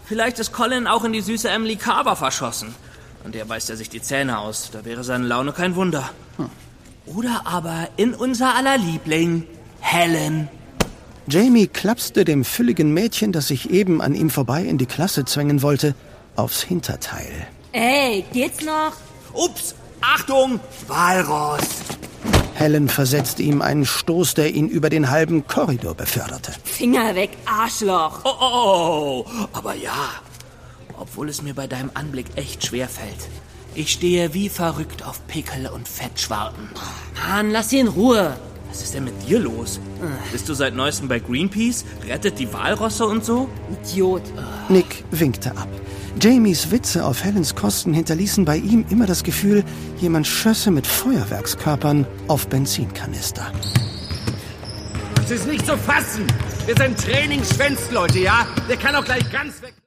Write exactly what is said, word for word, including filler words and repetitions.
Vielleicht ist Colin auch in die süße Emily Carver verschossen. Und der beißt er sich die Zähne aus. Da wäre seine Laune kein Wunder. Hm. Oder aber in unser aller Liebling, Helen. Jamie klapste dem fülligen Mädchen, das sich eben an ihm vorbei in die Klasse zwängen wollte, aufs Hinterteil. Ey, geht's noch? Ups, Achtung, Walross. Helen versetzte ihm einen Stoß, der ihn über den halben Korridor beförderte. Finger weg, Arschloch. Oh, oh, oh, aber ja. Obwohl es mir bei deinem Anblick echt schwer fällt. Ich stehe wie verrückt auf Pickel und Fettschwarten. Mann, lass sie in Ruhe. Was ist denn mit dir los? Bist du seit neuestem bei Greenpeace? Rettet die Walrosse und so? Idiot. Nick winkte ab. Jamies Witze auf Helens Kosten hinterließen bei ihm immer das Gefühl, jemand schösse mit Feuerwerkskörpern auf Benzinkanister. Das ist nicht zu fassen. Wir sind Trainingsschwänzleute, ja? Der kann auch gleich ganz weg...